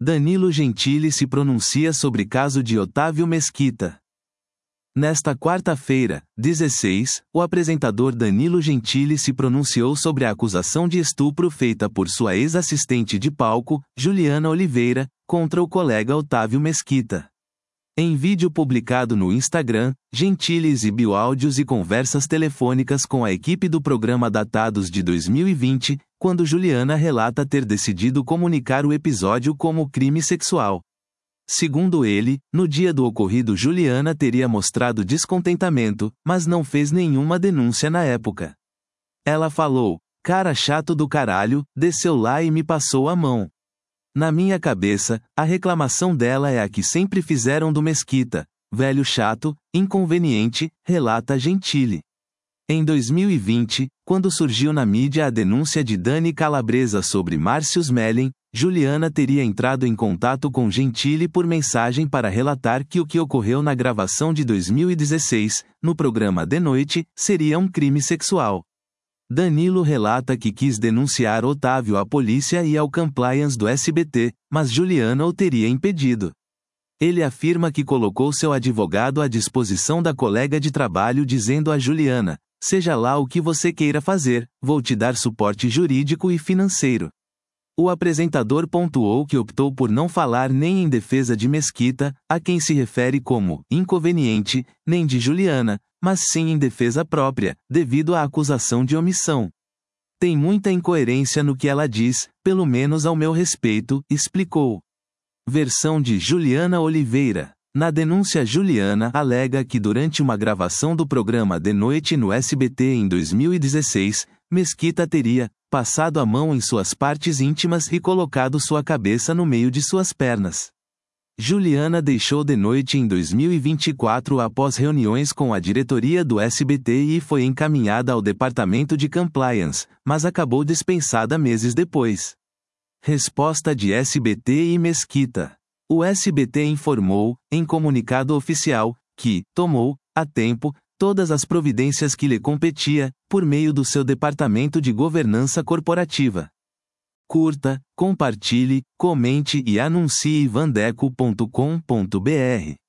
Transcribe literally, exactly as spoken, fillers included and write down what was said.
Danilo Gentili se pronuncia sobre caso de Otávio Mesquita. Nesta quarta-feira, dezesseis, o apresentador Danilo Gentili se pronunciou sobre a acusação de estupro feita por sua ex-assistente de palco, Juliana Oliveira, contra o colega Otávio Mesquita. Em vídeo publicado no Instagram, Gentili exibiu áudios e conversas telefônicas com a equipe do programa datados de dois mil e vinte, quando Juliana relata ter decidido comunicar o episódio como crime sexual. Segundo ele, no dia do ocorrido Juliana teria mostrado descontentamento, mas não fez nenhuma denúncia na época. Ela falou: "Cara chato do caralho, desceu lá e me passou a mão. Na minha cabeça, a reclamação dela é a que sempre fizeram do Mesquita, velho chato, inconveniente", relata Gentili. Em dois mil e vinte, quando surgiu na mídia a denúncia de Dani Calabresa sobre Márcio Smelling, Juliana teria entrado em contato com Gentili por mensagem para relatar que o que ocorreu na gravação de dois mil e dezesseis, no programa De Noite, seria um crime sexual. Danilo relata que quis denunciar Otávio à polícia e ao compliance do S B T, mas Juliana o teria impedido. Ele afirma que colocou seu advogado à disposição da colega de trabalho dizendo a Juliana: "Seja lá o que você queira fazer, vou te dar suporte jurídico e financeiro." O apresentador pontuou que optou por não falar nem em defesa de Mesquita, a quem se refere como inconveniente, nem de Juliana, mas sim em defesa própria, devido à acusação de omissão. "Tem muita incoerência no que ela diz, pelo menos ao meu respeito", explicou. Versão de Juliana Oliveira. Na denúncia, Juliana alega que durante uma gravação do programa De Noite no S B T em dois mil e dezesseis, Mesquita teria passado a mão em suas partes íntimas e colocado sua cabeça no meio de suas pernas. Juliana deixou De Noite em dois mil e vinte e quatro após reuniões com a diretoria do S B T e foi encaminhada ao departamento de compliance, mas acabou dispensada meses depois. Resposta de S B T e Mesquita. O S B T informou, em comunicado oficial, que tomou, a tempo, todas as providências que lhe competia, por meio do seu departamento de governança corporativa. Curta, compartilhe, comente e anuncie vandeco ponto com ponto br.